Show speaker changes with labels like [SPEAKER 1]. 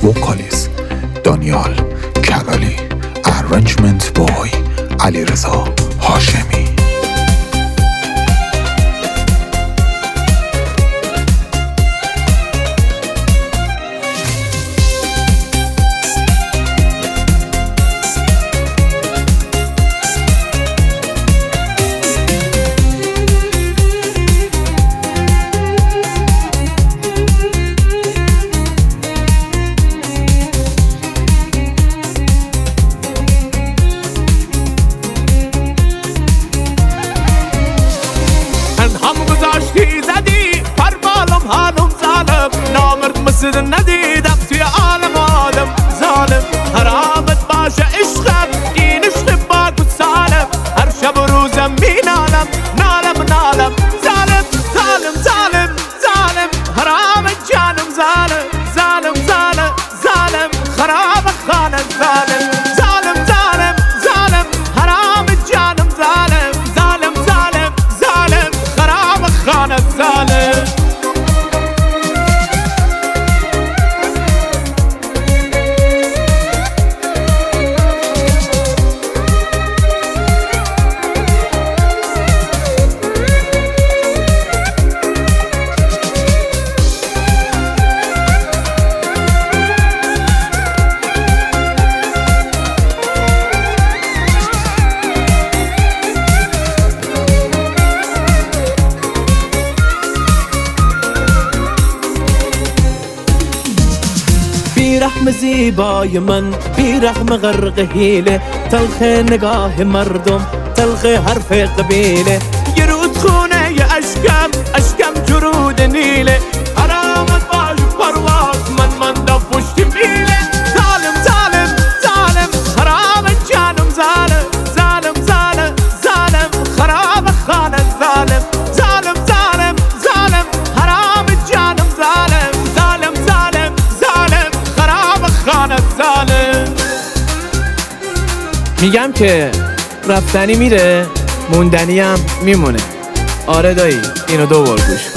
[SPEAKER 1] وکالیست دانیال کلالی، ارنجمنت بوی علیرضا هاشمی.
[SPEAKER 2] ندیدم توی عالم آدم ظالم، حرامت باشه عشقم این عشق باگ و سالم، هر شب و روزم مینالم نالم نالم، ظالم ظالم ظالم ظالم، حرامت جانم ظالم ظالم ظالم ظالم، خراب خانه ظالم ظالم ظالم ظالم، حرامت جانم ظالم ظالم ظالم ظالم، خراب خانه ظالم.
[SPEAKER 3] بیرحم زیبای من، بیرحم غرق حیله، تلخ نگاه مردم، تلخ حرف قبیله،
[SPEAKER 2] یه رودخونه یه اشکم جرود نیله، حرامت باش پرواز من ماندم پشت میله، ظالم ظالم ظالم، حرامت جانم ظالم ظالم ظالم ظالم، خراب خانه ظالم ظالم ظالم ظالم، حرامت جانم ظالم ظالم ظالم ظالم، خراب خانه ظالم.
[SPEAKER 3] میگم که رفتنی میره موندنی هم میمونه. آره دایی، اینو 2 بار گوش کن.